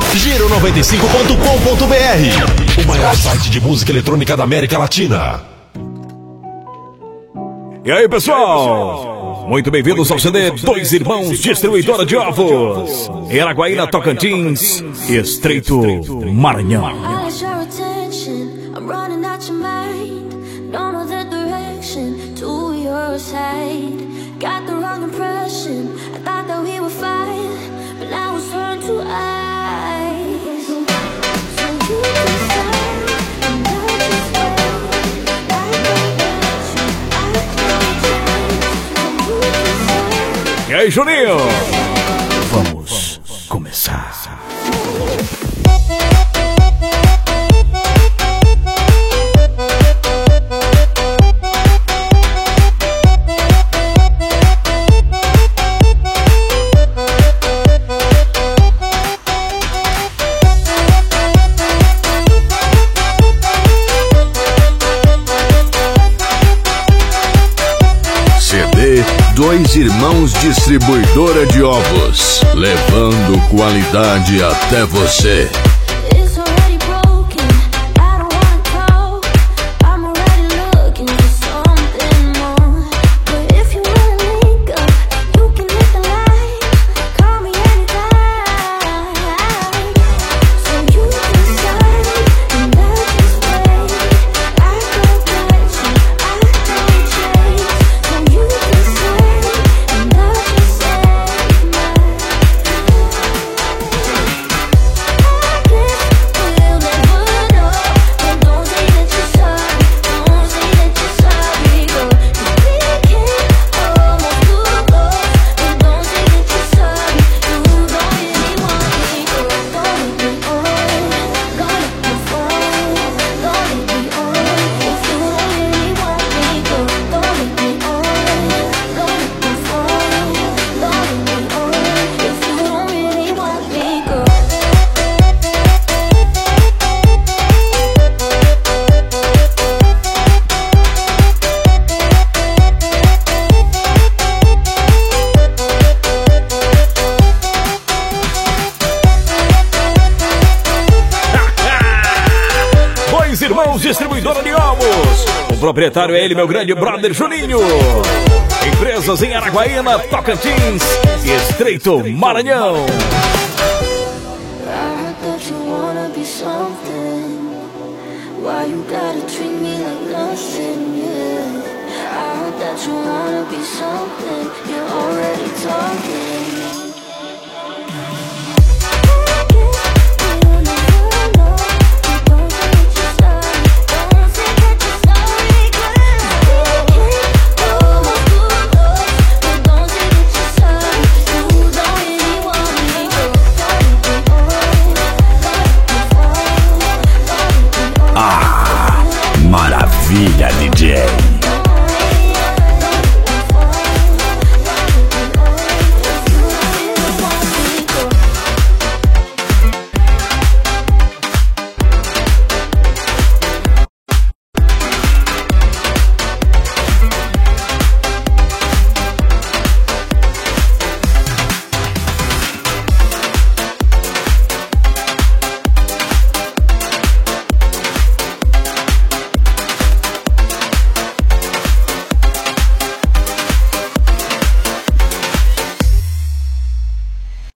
Giro95.com.br, o maior site de música eletrônica da América Latina. E aí, pessoal? Muito bem-vindos ao CD Dois Irmãos Distribuidora de Ovos, em Araguaína, Tocantins, Estreito Maranhão. Got the wrong impression. I thought that we were fine, but now it's turned to ice. So you decide, and I just wait. I can't you, I can't change. So you decide. E aí, Juninho? Vamos começar. Dois Irmãos Distribuidora de Ovos, levando qualidade até você. Distribuidora de Ovos. O proprietário é ele, meu grande brother Juninho. Empresas em Araguaína, Tocantins, Estreito Maranhão.